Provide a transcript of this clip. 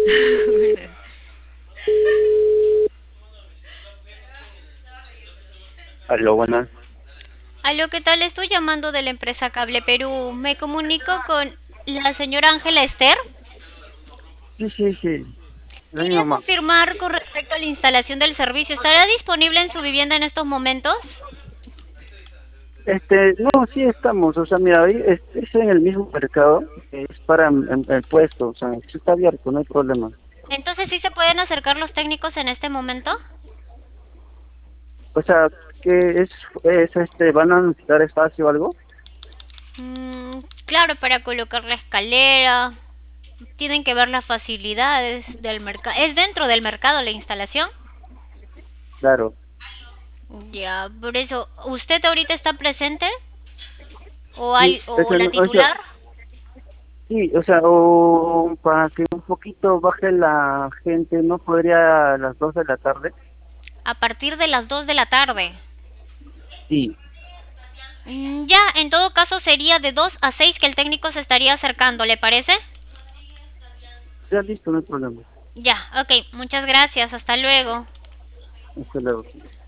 Aló, buenas. Aló, ¿qué tal? Estoy llamando de la empresa Cable Perú. Me comunico con la señora Ángela Esther. Sí, sí, sí, es mi Quería mamá. confirmar con respecto a la instalación del servicio. ¿Estará disponible en su vivienda en estos momentos? No, sí estamos, o sea, mira, ahí es en el mismo mercado, es para el puesto, o sea, sí está abierto, no hay problema. Entonces, ¿sí se pueden acercar los técnicos en este momento? O sea, que van a necesitar espacio o algo. Claro, para colocar la escalera. Tienen que ver las facilidades del mercado. ¿Es dentro del mercado la instalación? Claro. Ya, por eso, ¿usted ahorita está presente? ¿O, Sí, o o sea, la o sea, titular? sí, o sea, o para que un poquito baje la gente, ¿no podría a las 2 de la tarde? A partir de las 2 de la tarde. Sí, Ya, en todo caso sería de 2 a 6 que el técnico se estaría acercando, ¿le parece? ya listo, no hay problema. Ya, ok, muchas gracias, hasta luego. Hasta luego.